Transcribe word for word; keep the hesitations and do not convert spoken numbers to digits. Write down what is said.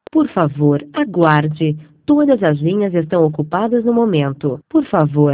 Por favor, aguarde. Todas as linhas estão ocupadas no momento. Por favor,